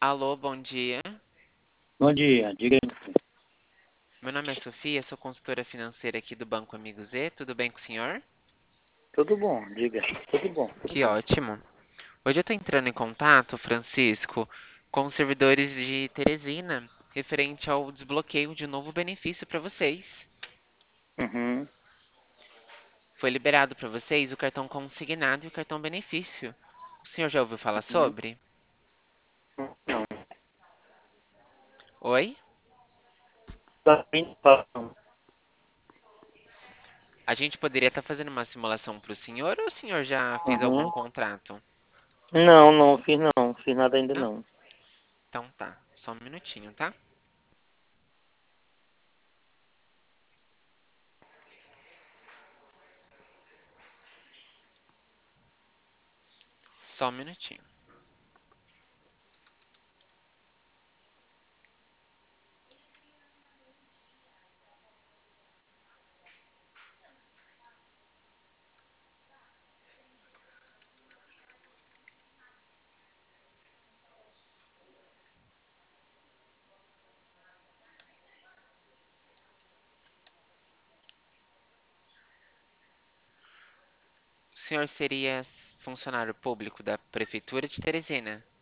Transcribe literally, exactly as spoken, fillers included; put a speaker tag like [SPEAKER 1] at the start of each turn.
[SPEAKER 1] Alô, bom dia.
[SPEAKER 2] Bom dia, diga aí.
[SPEAKER 1] Meu nome é Sofia, sou consultora financeira aqui do Banco Amigo Z. Tudo bem com o senhor?
[SPEAKER 2] Tudo bom, diga. Tudo bom, tudo
[SPEAKER 1] Que
[SPEAKER 2] bom.
[SPEAKER 1] ótimo. Hoje eu estou entrando em contato, Francisco, com os servidores de Teresina, referente ao desbloqueio de um novo benefício para vocês.
[SPEAKER 2] Uhum,
[SPEAKER 1] Foi liberado para vocês o cartão consignado e o cartão benefício. O senhor já ouviu falar
[SPEAKER 2] uhum.
[SPEAKER 1] sobre?
[SPEAKER 2] Não,
[SPEAKER 1] Oi?
[SPEAKER 2] tá bem fácil.
[SPEAKER 1] A gente poderia estar fazendo uma simulação para o senhor ou o senhor já fez algum
[SPEAKER 2] Uhum.
[SPEAKER 1] contrato?
[SPEAKER 2] Não, não, fiz não, fiz nada ainda
[SPEAKER 1] Não?
[SPEAKER 2] não.
[SPEAKER 1] Então tá, só um minutinho, tá? Só um minutinho. O senhor seria funcionário público da Prefeitura de Teresina?